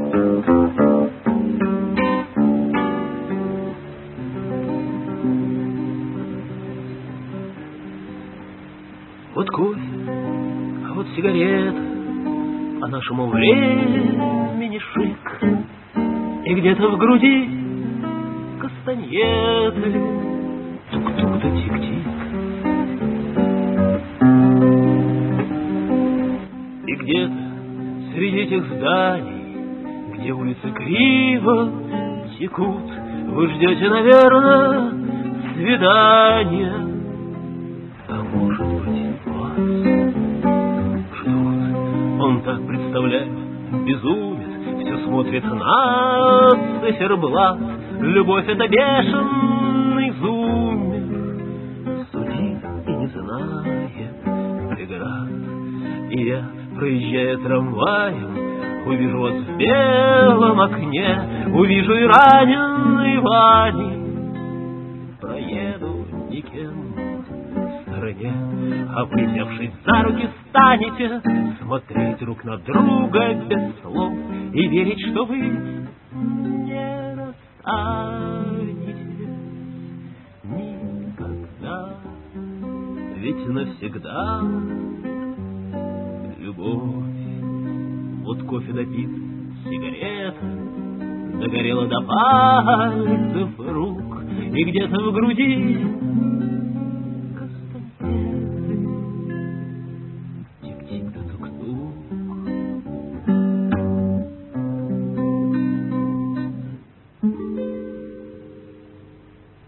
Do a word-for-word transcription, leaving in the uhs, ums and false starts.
Вот кофе, а вот сигарета, по нашему времени шик. И где-то в груди кастаньеты, тук-тук да тик-тик. И где-то среди этих зданий, где улицы криво текут, вы ждете, наверное, свидания. А может быть, вас ждут. Он так представляет, безумец, все смотрит на циферблат. Любовь — это бешеный зумер, судит и не знает преград. И я, проезжая трамваем, увижу вас в белом окне, увижу и раненый Вани. Проеду никем в стороне, а вы, взявшись за руки, станете смотреть друг на друга без слов и верить, что вы не расстанетесь никогда. Ведь навсегда любовь. Вот кофе допит, сигарета догорела до пальцев рук, и где-то в груди